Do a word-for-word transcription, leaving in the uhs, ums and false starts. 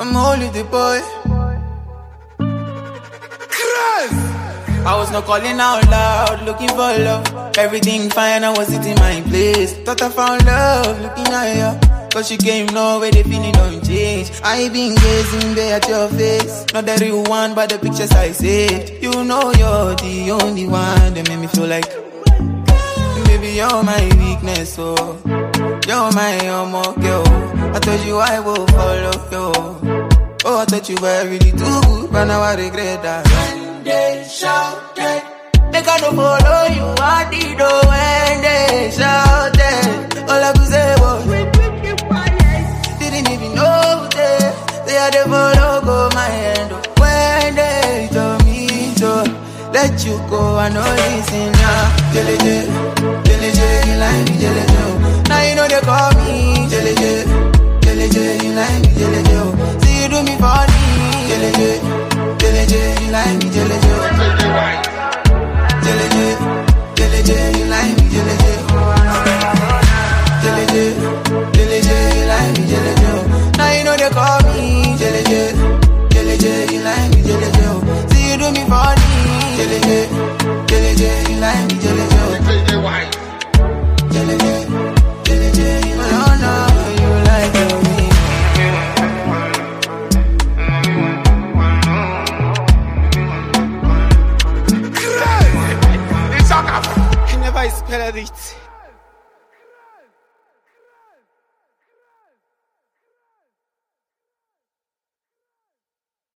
I'm only the boy. I was not calling out loud, looking for love. Everything fine, I was sitting in my place. Thought I found love, looking at you. Cause you came nowhere, the feeling don't change. I been gazing there at your face. Not the real one, but the pictures I saved. You know you're the only one that made me feel like, baby, you're my weakness, so you're my homo girl. I told you I will follow you. Oh, I thought you were really too good, but now I regret that. When they shouted, they can't follow you. I did know when they shouted. All I could say was, didn't even know they, they had a follow go my hand. When they told me to let you go, I know listen now. Jeleje, Jeleje, you like me, Jeleje. Now you know they call me Jeleje, Jeleje, you like me, Jeleje. See you do me funny, Jeleje, Jeleje, you like me, Jeleje. Jeleje, Jeleje, you like me, Jeleje. Jeleje, Jeleje, you like me, Jeleje. Now you know they call me Jeleje, Jeleje, you like me, Jeleje. See you do me funny, Jeleje, Jeleje, you like me, Jeleje. Jeleje, Jeleje, you know, know you like me. I never expected it.